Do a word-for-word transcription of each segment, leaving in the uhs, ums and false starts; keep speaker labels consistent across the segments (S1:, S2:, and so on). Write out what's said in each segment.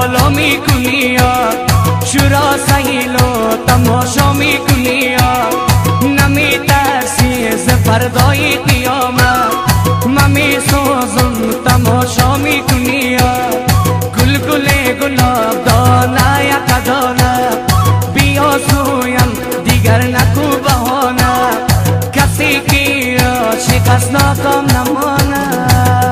S1: بالا میکنی شورا سهیلو تماشا میکنی نمیترسی ز فردای قیامت من میسوزم تماشا میکنی گل گل گلاب دانه یک دانه بیا سویم دیگر نکو بهانه کسی که شکست ناکام نمانه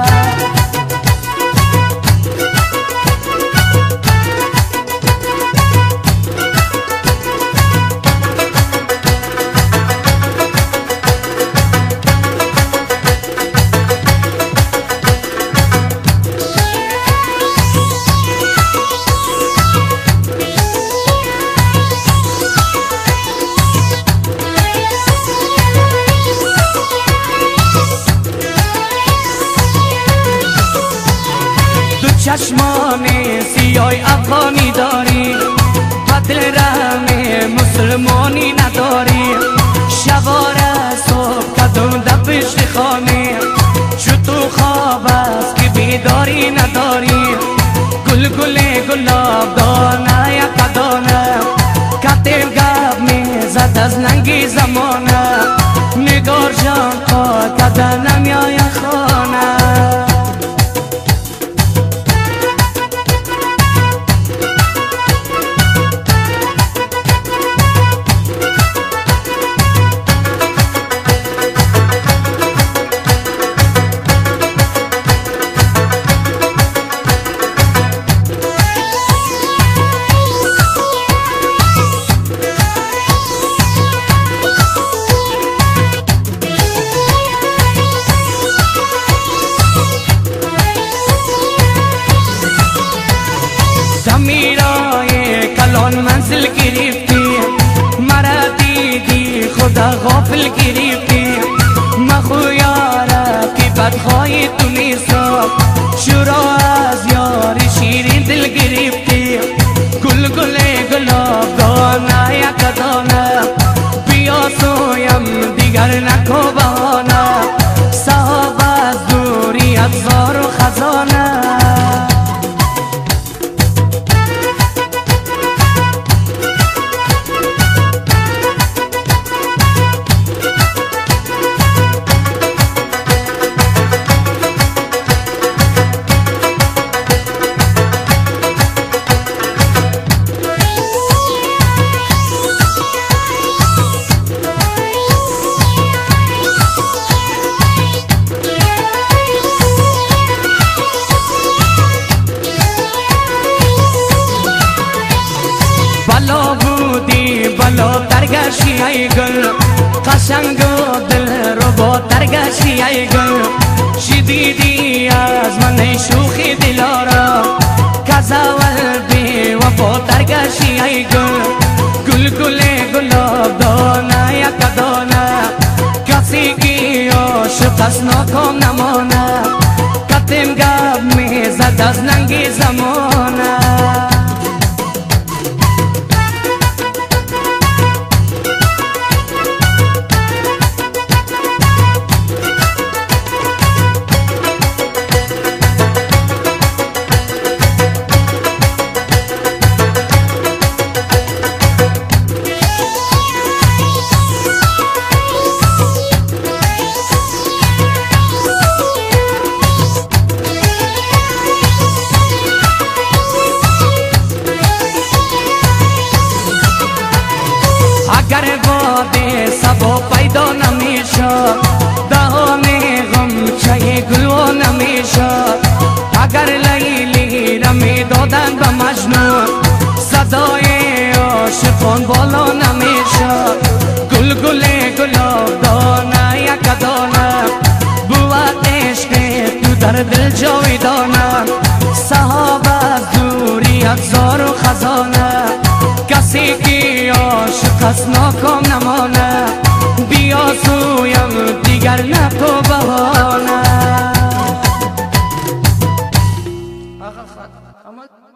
S1: چشمان سیاه افغانی داری و دل رحم مسلمانی نداری شباره صبح قدم در پشت خانه چو تو خواب است که بیداری نداری گل گل گلاب دانه یک دانه کتیم گب میزد از ننگی زمانه نگار جان خواهد کدنم یا یک خانه میرای کلان منزل گرفتی مرا دیدی خدا غافل گرفتی مخویاره که بدخواهی تو نیسا شورا از یار شیرین دل گرفتی گل گل گلاب دانه یک دانه بیا سویم دیگر نکو بهانه صاحب از دوری ابزار و خزانه بلا بودی بلا درگشی ای گل قشنگ و دل رو با درگشی ای گل شدیدی از من شوخی دلارا کزاول بی وفا درگشی ای گل گل گل گلاب دانه یک دانه کسی که عاشق است ناکام نمانه کتیم گب میزد از ننگی زمانه اگر باده سبا پیدا نمیشه دهان غم چه گلو نمیشه اگر لیلی را میدادن به مجنون صدای عاشقان بالا نمیشه گل گل گلاب دانه یک دانه بود عشق تو در دل جاویدانه صاحب از دوری ابزار و خزانه کسی که عاشق است ناکام نمانه بیا سویم دیگر نکو بهانه